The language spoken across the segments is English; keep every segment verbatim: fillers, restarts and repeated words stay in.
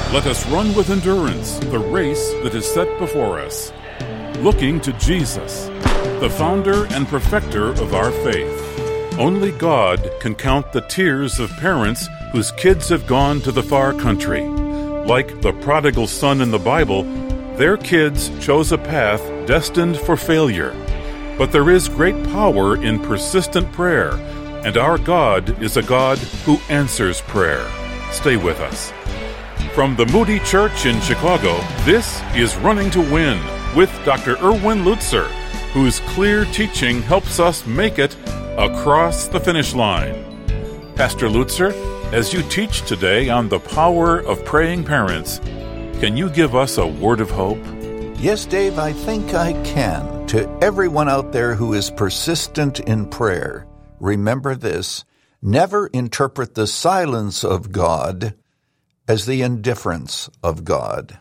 Let us run with endurance the race that is set before us, looking to Jesus, the founder and perfecter of our faith. Only God can count the tears of parents whose kids have gone to the far country. Like the prodigal son in the Bible, their kids chose a path destined for failure. But there is great power in persistent prayer, and our God is a God who answers prayer. Stay with us. From the Moody Church in Chicago, this is Running to Win with Doctor Erwin Lutzer, whose clear teaching helps us make it across the finish line. Pastor Lutzer, as you teach today on the power of praying parents, can you give us a word of hope? Yes, Dave, I think I can. To everyone out there who is persistent in prayer, remember this: never interpret the silence of God as the indifference of God.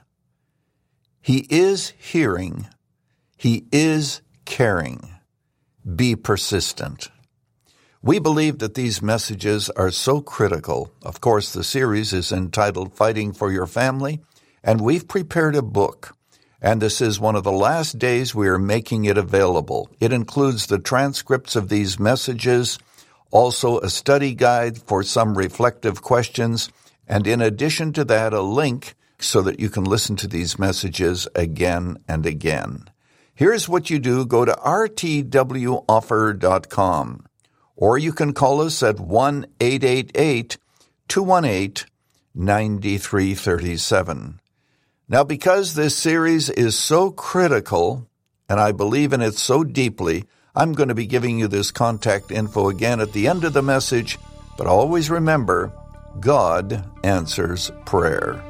He is hearing. He is caring. Be persistent. We believe that these messages are so critical. Of course, the series is entitled Fighting for Your Family, and we've prepared a book. And this is one of the last days we are making it available. It includes the transcripts of these messages, also a study guide for some reflective questions, and in addition to that, a link so that you can listen to these messages again and again. Here's what you do. Go to r t w offer dot com, or you can call us at one eight eight eight, two one eight, nine three three seven. Now, because this series is so critical, and I believe in it so deeply, I'm going to be giving you this contact info again at the end of the message, but always remember, God answers prayer.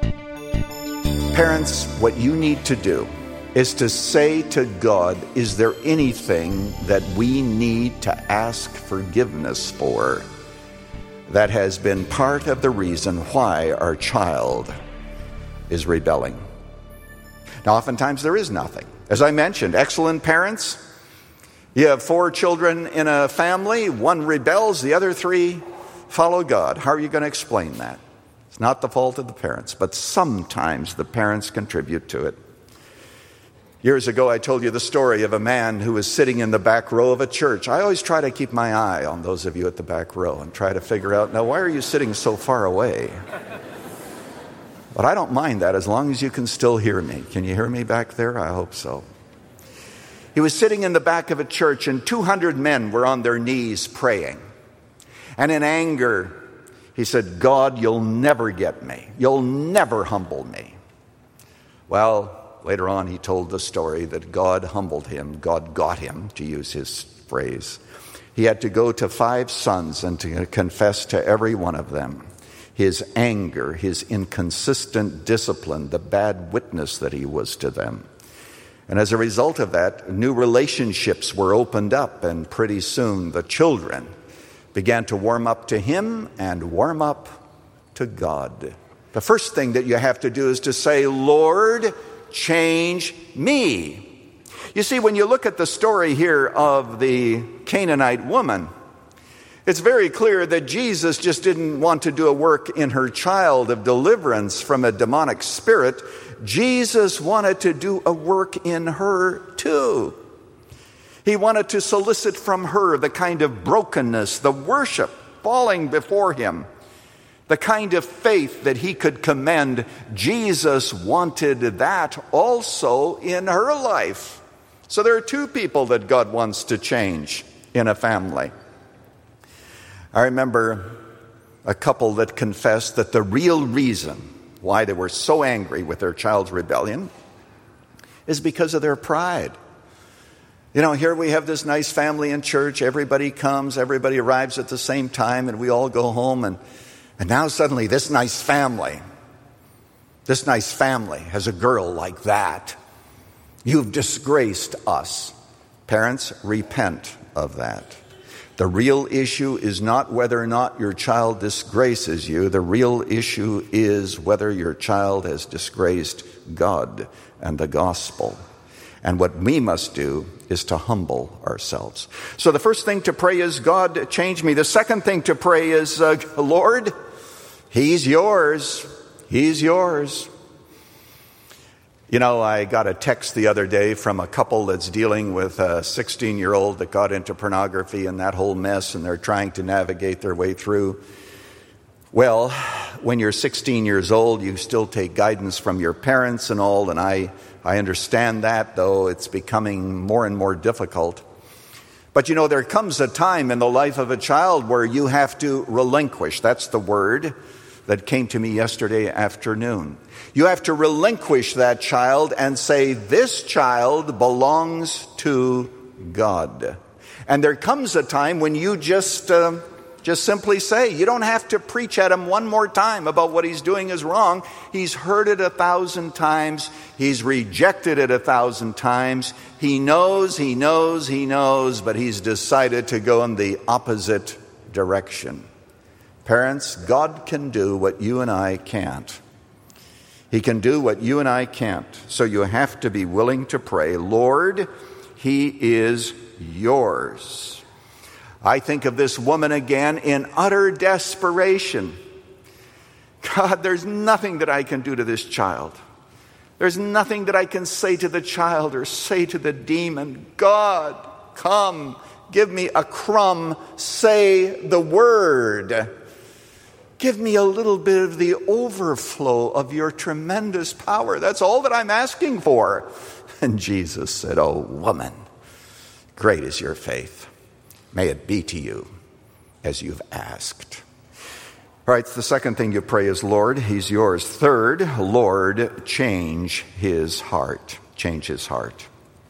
Parents, what you need to do is to say to God, is there anything that we need to ask forgiveness for that has been part of the reason why our child is rebelling? Now, oftentimes there is nothing. As I mentioned, excellent parents, you have four children in a family, one rebels, the other three follow God. How are you going to explain that? It's not the fault of the parents, but sometimes the parents contribute to it. Years ago, I told you the story of a man who was sitting in the back row of a church. I always try to keep my eye on those of you at the back row and try to figure out, now, why are you sitting so far away? But I don't mind that as long as you can still hear me. Can you hear me back there? I hope so. He was sitting in the back of a church, and two hundred men were on their knees praying. And in anger, he said, God, you'll never get me. You'll never humble me. Well, later on, he told the story that God humbled him. God got him, to use his phrase. He had to go to five sons and to confess to every one of them his anger, his inconsistent discipline, the bad witness that he was to them. And as a result of that, new relationships were opened up, and pretty soon the children began to warm up to him and warm up to God. The first thing that you have to do is to say, Lord, change me. You see, when you look at the story here of the Canaanite woman, it's very clear that Jesus just didn't want to do a work in her child of deliverance from a demonic spirit. Jesus wanted to do a work in her too. He wanted to solicit from her the kind of brokenness, the worship falling before him, the kind of faith that he could commend. Jesus wanted that also in her life. So there are two people that God wants to change in a family. I remember a couple that confessed that the real reason why they were so angry with their child's rebellion is because of their pride. You know, here we have this nice family in church. Everybody comes, everybody arrives at the same time, and we all go home. And, and now suddenly this nice family, this nice family has a girl like that. You've disgraced us. Parents, repent of that. The real issue is not whether or not your child disgraces you. The real issue is whether your child has disgraced God and the gospel. And what we must do is to humble ourselves. So the first thing to pray is, God, change me. The second thing to pray is, uh, Lord, he's yours. He's yours. You know, I got a text the other day from a couple that's dealing with a sixteen-year-old that got into pornography and that whole mess, and they're trying to navigate their way through. Well, when you're sixteen years old, you still take guidance from your parents and all, and I, I understand that, though it's becoming more and more difficult. But you know, there comes a time in the life of a child where you have to relinquish. That's the word that came to me yesterday afternoon. You have to relinquish that child and say, this child belongs to God. And there comes a time when you just uh, just simply say, you don't have to preach at him one more time about what he's doing is wrong. He's heard it a thousand times. He's rejected it a thousand times. He knows, he knows, he knows, but he's decided to go in the opposite direction. Parents, God can do what you and I can't. He can do what you and I can't. So you have to be willing to pray, Lord, he is yours. I think of this woman again in utter desperation. God, there's nothing that I can do to this child. There's nothing that I can say to the child or say to the demon. God, come, give me a crumb, say the word. Give me a little bit of the overflow of your tremendous power. That's all that I'm asking for. And Jesus said, oh, woman, great is your faith. May it be to you as you've asked. All right, the second thing you pray is, Lord, he's yours. Third, Lord, change his heart. Change his heart.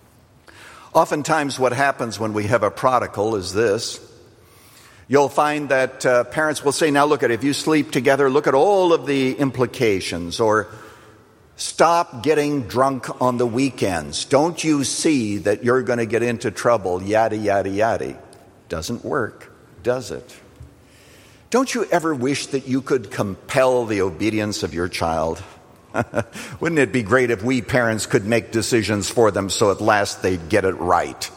Oftentimes what happens when we have a prodigal is this. You'll find that uh, parents will say, now look at it, if you sleep together, look at all of the implications. Or stop getting drunk on the weekends. Don't you see that you're going to get into trouble? Yada, yada, yada. Doesn't work, does it? Don't you ever wish that you could compel the obedience of your child? Wouldn't it be great if we parents could make decisions for them so at last they'd get it right?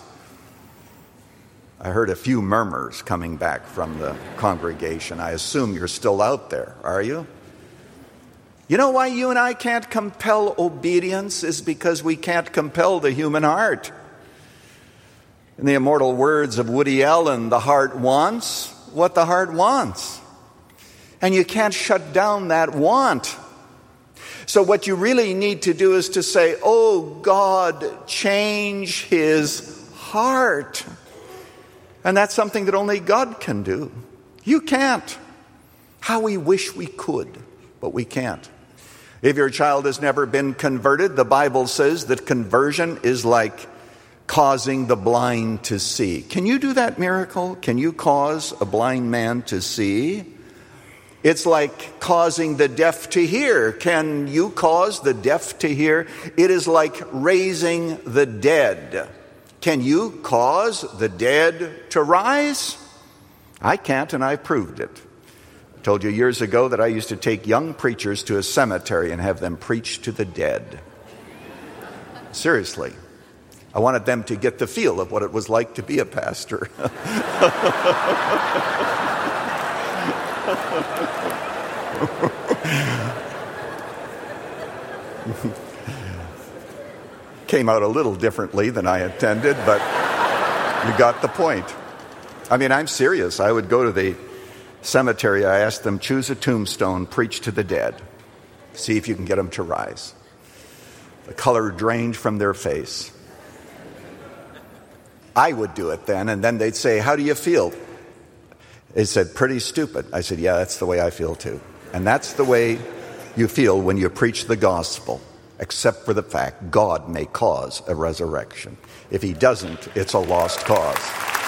I heard a few murmurs coming back from the congregation. I assume you're still out there, are you? You know why you and I can't compel obedience is because we can't compel the human heart. In the immortal words of Woody Allen, the heart wants what the heart wants. And you can't shut down that want. So what you really need to do is to say, oh God, change his heart. And that's something that only God can do. You can't. How we wish we could, but we can't. If your child has never been converted, the Bible says that conversion is like causing the blind to see. Can you do that miracle? Can you cause a blind man to see? It's like causing the deaf to hear. Can you cause the deaf to hear? It is like raising the dead. Can you cause the dead to rise? I can't, and I proved it. I told you years ago that I used to take young preachers to a cemetery and have them preach to the dead. Seriously. I wanted them to get the feel of what it was like to be a pastor. Came out a little differently than I intended, but you got the point. I mean, I'm serious. I would go to the cemetery. I asked them, choose a tombstone, preach to the dead. See if you can get them to rise. The color drained from their face. I would do it then, and then they'd say, how do you feel? They said, pretty stupid. I said, yeah, that's the way I feel too. And that's the way you feel when you preach the gospel, except for the fact God may cause a resurrection. If he doesn't, it's a lost cause.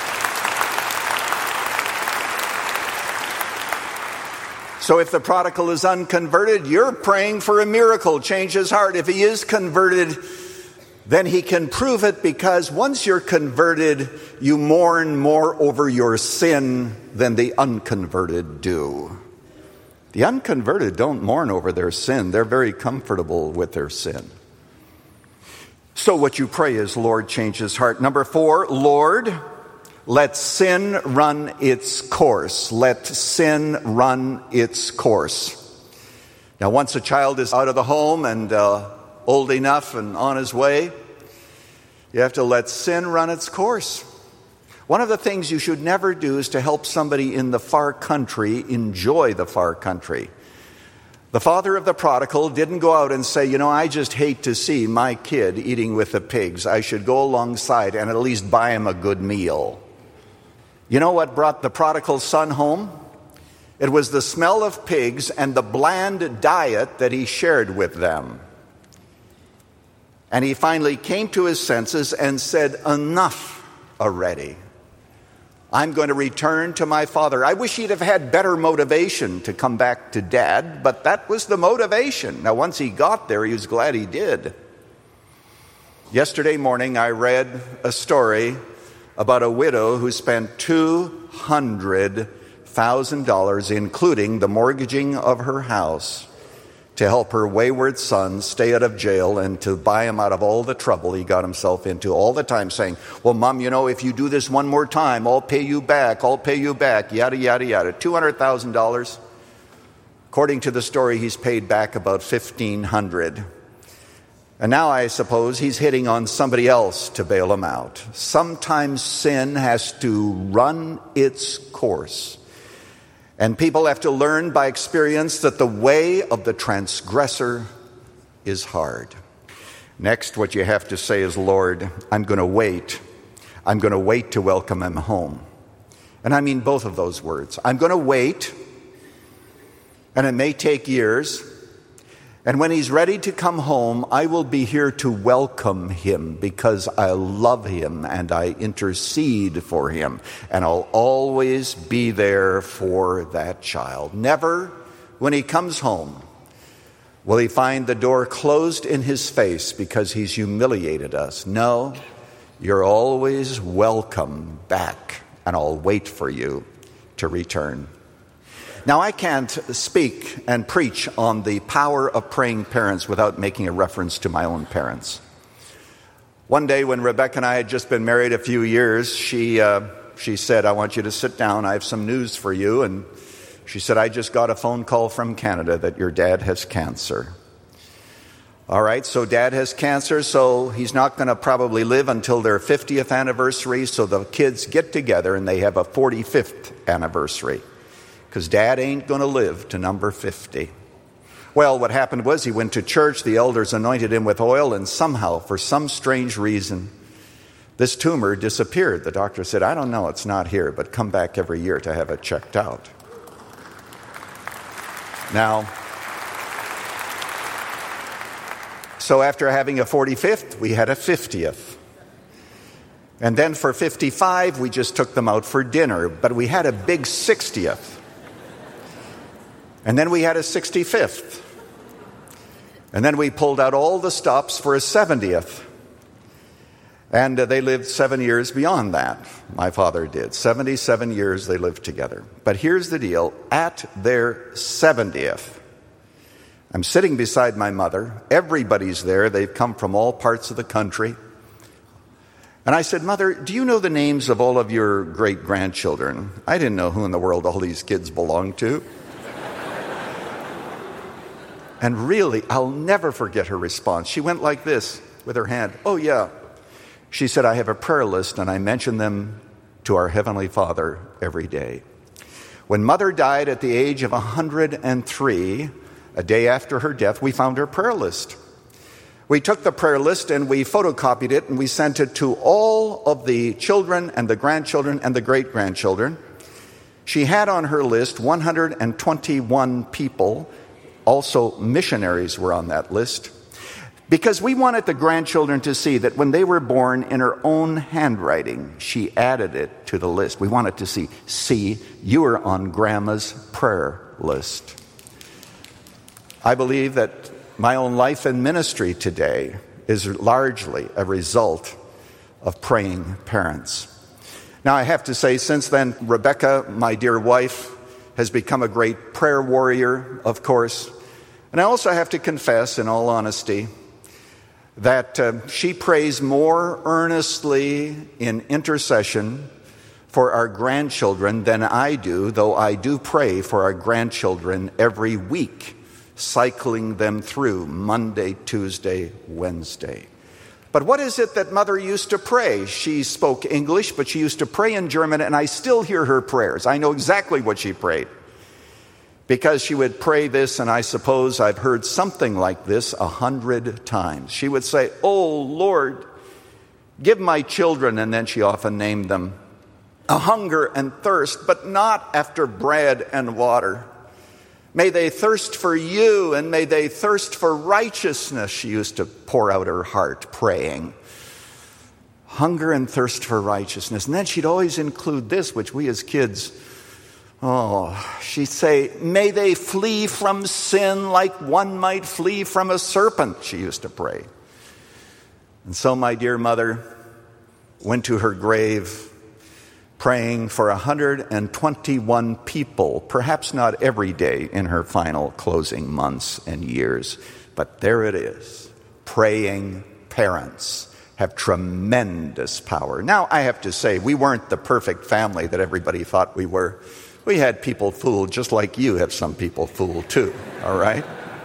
So if the prodigal is unconverted, you're praying for a miracle, change his heart. If he is converted, then he can prove it, because once you're converted, you mourn more over your sin than the unconverted do. The unconverted don't mourn over their sin. They're very comfortable with their sin. So what you pray is, Lord, change his heart. Number four, Lord, let sin run its course. Let sin run its course. Now, once a child is out of the home and uh, old enough and on his way, you have to let sin run its course. One of the things you should never do is to help somebody in the far country enjoy the far country. The father of the prodigal didn't go out and say, you know, I just hate to see my kid eating with the pigs. I should go alongside and at least buy him a good meal. You know what brought the prodigal son home? It was the smell of pigs and the bland diet that he shared with them. And he finally came to his senses and said, enough already. I'm going to return to my father. I wish he'd have had better motivation to come back to dad, but that was the motivation. Now, once he got there, he was glad he did. Yesterday morning, I read a story about a widow who spent two hundred thousand dollars, including the mortgaging of her house, to help her wayward son stay out of jail and to buy him out of all the trouble he got himself into, all the time saying, well, Mom, you know, if you do this one more time, I'll pay you back, I'll pay you back, yada, yada, yada. two hundred thousand dollars. According to the story, he's paid back about fifteen hundred dollars. And now I suppose he's hitting on somebody else to bail him out. Sometimes sin has to run its course. And people have to learn by experience that the way of the transgressor is hard. Next, what you have to say is, Lord, I'm going to wait. I'm going to wait to welcome him home. And I mean both of those words. I'm going to wait, and it may take years. And when he's ready to come home, I will be here to welcome him because I love him and I intercede for him. And I'll always be there for that child. Never, when he comes home, will he find the door closed in his face because he's humiliated us. No, you're always welcome back, and I'll wait for you to return. Now, I can't speak and preach on the power of praying parents without making a reference to my own parents. One day when Rebecca and I had just been married a few years, she uh, she said, I want you to sit down. I have some news for you. And she said, I just got a phone call from Canada that your dad has cancer. All right, so dad has cancer, so he's not going to probably live until their fiftieth anniversary. So the kids get together and they have a forty-fifth anniversary. Because dad ain't going to live to number fifty. Well, what happened was he went to church, the elders anointed him with oil, and somehow, for some strange reason, this tumor disappeared. The doctor said, I don't know, it's not here, but come back every year to have it checked out. Now, so after having a forty-fifth, we had a fiftieth. And then for fifty-five, we just took them out for dinner, but we had a big sixtieth. And then we had a sixty-fifth. And then we pulled out all the stops for a seventieth. And uh, they lived seven years beyond that. My father did. seventy-seven years they lived together. But here's the deal. At their seventieth, I'm sitting beside my mother. Everybody's there. They've come from all parts of the country. And I said, Mother, do you know the names of all of your great-grandchildren? I didn't know who in the world all these kids belonged to. And really, I'll never forget her response. She went like this with her hand. Oh, yeah. She said, I have a prayer list, and I mention them to our Heavenly Father every day. When Mother died at the age of one hundred three, a day after her death, we found her prayer list. We took the prayer list and we photocopied it, and we sent it to all of the children and the grandchildren and the great-grandchildren. She had on her list one hundred twenty-one people. Also, missionaries were on that list, because we wanted the grandchildren to see that when they were born in her own handwriting, she added it to the list. We wanted to see, see, you are on Grandma's prayer list. I believe that my own life and ministry today is largely a result of praying parents. Now, I have to say, since then, Rebecca, my dear wife, has become a great prayer warrior, of course. And I also have to confess, in all honesty, that uh, she prays more earnestly in intercession for our grandchildren than I do, though I do pray for our grandchildren every week cycling them through Monday, Tuesday, Wednesday. But what is it that Mother used to pray? She spoke English, but she used to pray in German, and I still hear her prayers. I know exactly what she prayed, because she would pray this, and I suppose I've heard something like this a hundred times. She would say, "Oh, Lord, give my children," and then she often named them, "a hunger and thirst, but not after bread and water. May they thirst for you, and may they thirst for righteousness." She used to pour out her heart praying. Hunger and thirst for righteousness. And then she'd always include this, which we as kids, oh, she'd say, "May they flee from sin like one might flee from a serpent," she used to pray. And so my dear mother went to her grave praying for one hundred twenty-one people, perhaps not every day in her final closing months and years, but there it is. Praying parents have tremendous power. Now, I have to say, we weren't the perfect family that everybody thought we were. We had people fooled, just like you have some people fooled too, all right?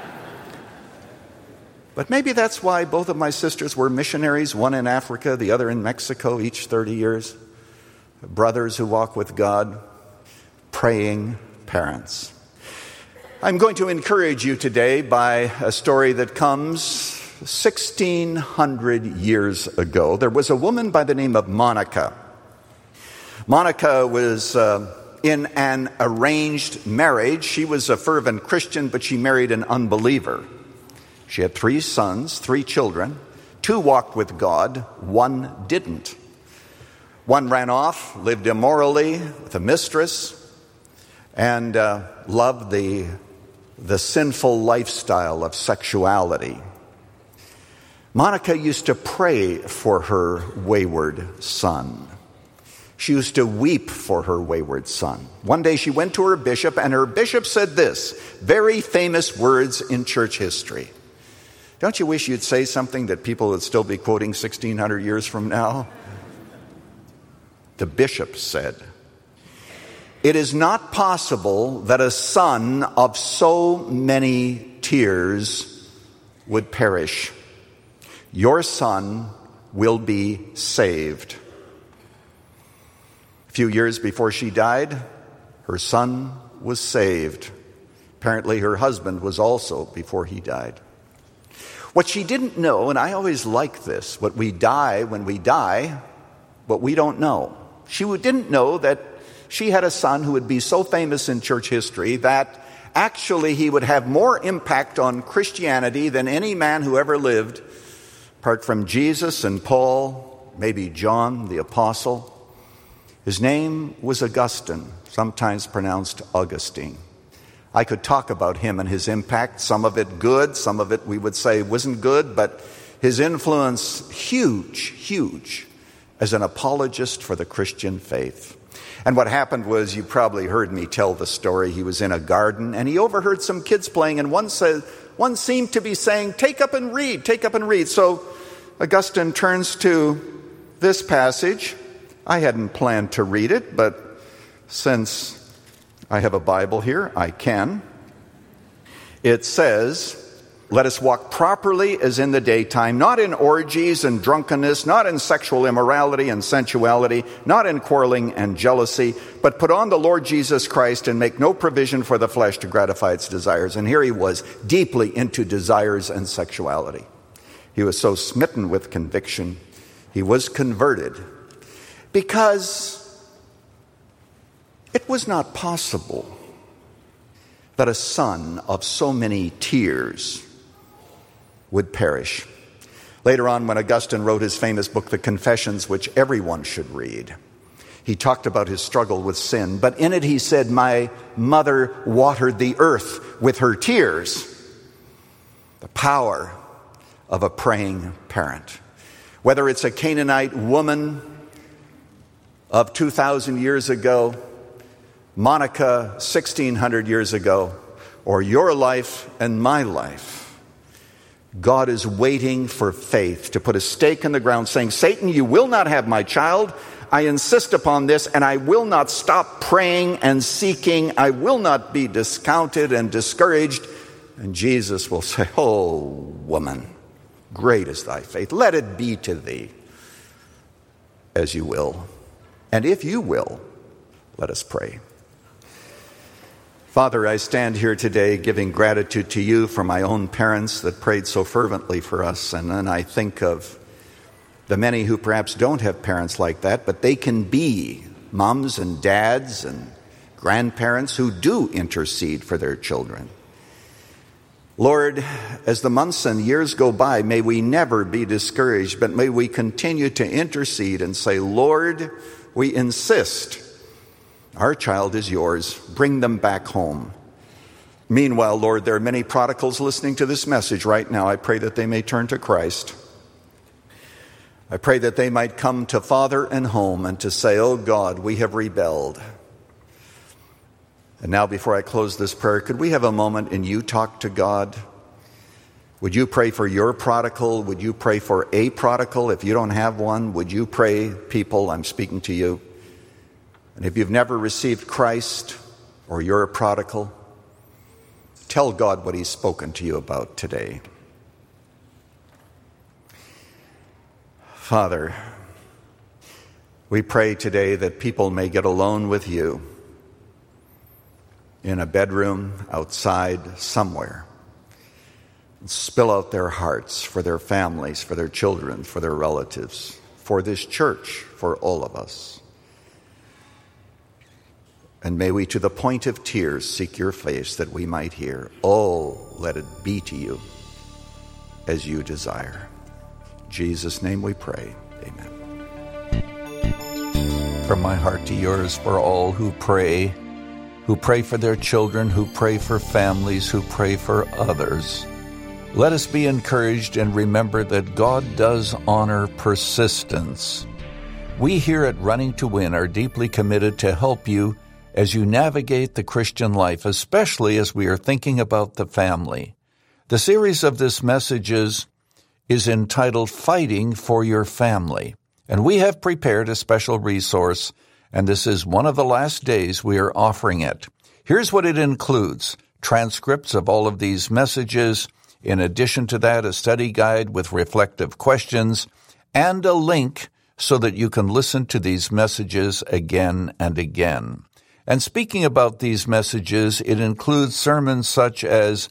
But maybe that's why both of my sisters were missionaries, one in Africa, the other in Mexico, each thirty years. Brothers who walk with God, praying parents. I'm going to encourage you today by a story that comes sixteen hundred years ago. There was a woman by the name of Monica. Monica was uh, in an arranged marriage. She was a fervent Christian, but she married an unbeliever. She had three sons, three children. Two walked with God, one didn't. One ran off, lived immorally with a mistress, and uh, loved the, the sinful lifestyle of sexuality. Monica used to pray for her wayward son. She used to weep for her wayward son. One day she went to her bishop, and her bishop said this, very famous words in church history. Don't you wish you'd say something that people would still be quoting sixteen hundred years from now? The bishop said, "It is not possible that a son of so many tears would perish. Your son will be saved." A few years before she died, her son was saved. Apparently her husband was also before he died. What she didn't know, and I always like this, what we die when we die, what we don't know. She didn't know that she had a son who would be so famous in church history that actually he would have more impact on Christianity than any man who ever lived, apart from Jesus and Paul, maybe John the Apostle. His name was Augustine, sometimes pronounced Augustine. I could talk about him and his impact, some of it good, some of it we would say wasn't good, but his influence huge, huge as an apologist for the Christian faith. And what happened was, you probably heard me tell the story, he was in a garden and he overheard some kids playing, and one said, one seemed to be saying, "Take up and read, take up and read." So Augustine turns to this passage. I hadn't planned to read it, but since I have a Bible here, I can. It says, "Let us walk properly as in the daytime, not in orgies and drunkenness, not in sexual immorality and sensuality, not in quarreling and jealousy, but put on the Lord Jesus Christ and make no provision for the flesh to gratify its desires." And here he was, deeply into desires and sexuality. He was so smitten with conviction, he was converted, because it was not possible that a son of so many tears would perish. Later on, when Augustine wrote his famous book, The Confessions, which everyone should read, he talked about his struggle with sin. But in it he said, "My mother watered the earth with her tears." The power of a praying parent. Whether it's a Canaanite woman of two thousand years ago, Monica sixteen hundred years ago, or your life and my life, God is waiting for faith to put a stake in the ground saying, "Satan, you will not have my child. I insist upon this, and I will not stop praying and seeking. I will not be discounted and discouraged And Jesus will say, "Oh, woman, great is thy faith. Let it be to thee as you will." And if you will, let us pray. Father, I stand here today giving gratitude to you for my own parents that prayed so fervently for us. And then I think of the many who perhaps don't have parents like that, but they can be moms and dads and grandparents who do intercede for their children. Lord, as the months and years go by, may we never be discouraged, but may we continue to intercede and say, "Lord, we insist. Our child is yours. Bring them back home." Meanwhile, Lord, there are many prodigals listening to this message right now. I pray that they may turn to Christ. I pray that they might come to Father and home and to say, "Oh God, we have rebelled." And now, before I close this prayer, could we have a moment and you talk to God? Would you pray for your prodigal? Would you pray for a prodigal? If you don't have one, would you pray, people? I'm speaking to you. And if you've never received Christ or you're a prodigal, tell God what he's spoken to you about today. Father, we pray today that people may get alone with you in a bedroom, outside, somewhere, and spill out their hearts for their families, for their children, for their relatives, for this church, for all of us. And may we, to the point of tears, seek your face that we might hear, "Oh, let it be to you as you desire." In Jesus' name we pray. Amen. From my heart to yours, for all who pray, who pray for their children, who pray for families, who pray for others. Let us be encouraged and remember that God does honor persistence. We here at Running to Win are deeply committed to help you as you navigate the Christian life, especially as we are thinking about the family. The series of this messages is entitled Fighting for Your Family, and we have prepared a special resource, and this is one of the last days we are offering it. Here's what it includes: transcripts of all of these messages, in addition to that, a study guide with reflective questions, and a link so that you can listen to these messages again and again. And speaking about these messages, it includes sermons such as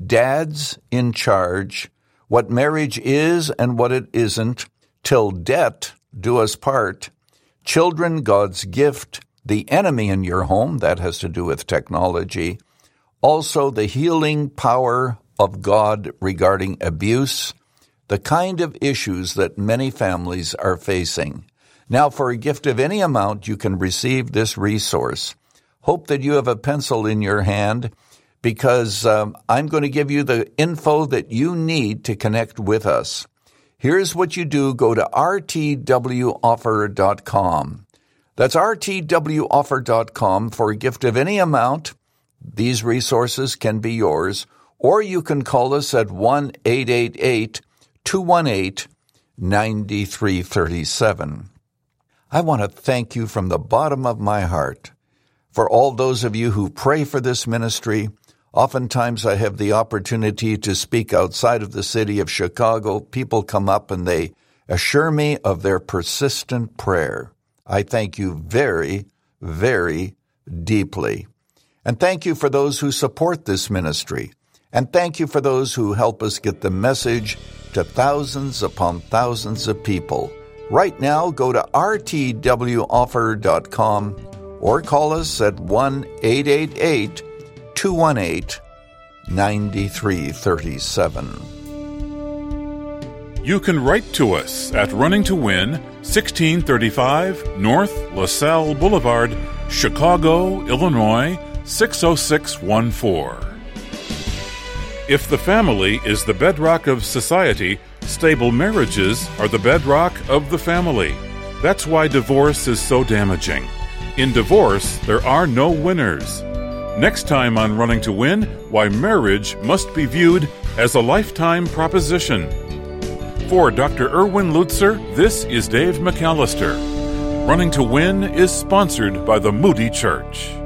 Dads in Charge, What Marriage Is and What It Isn't, Till Debt Do Us Part, Children, God's Gift, The Enemy in Your Home, that has to do with technology, also the healing power of God regarding abuse, the kind of issues that many families are facing. Now, for a gift of any amount, you can receive this resource. Hope that you have a pencil in your hand, because um, I'm going to give you the info that you need to connect with us. Here's what you do. Go to r t w offer dot com. That's r t w offer dot com for a gift of any amount. These resources can be yours, or you can call us at one eight eight eight, two one eight, nine three three seven. I want to thank you from the bottom of my heart for all those of you who pray for this ministry. Oftentimes I have the opportunity to speak outside of the city of Chicago. People come up and they assure me of their persistent prayer. I thank you very, very deeply. And thank you for those who support this ministry. And thank you for those who help us get the message to thousands upon thousands of people. Right now, go to r t w offer dot com or call us at one eight eight eight, two one eight, nine three three seven. You can write to us at Running to Win, sixteen thirty-five North LaSalle Boulevard, Chicago, Illinois, six oh six one four. If the family is the bedrock of society, stable marriages are the bedrock of the family. That's why divorce is so damaging. In divorce, there are no winners. Next time on Running to Win, why marriage must be viewed as a lifetime proposition. For Doctor Erwin Lutzer, this is Dave McAllister. Running to Win is sponsored by the Moody Church.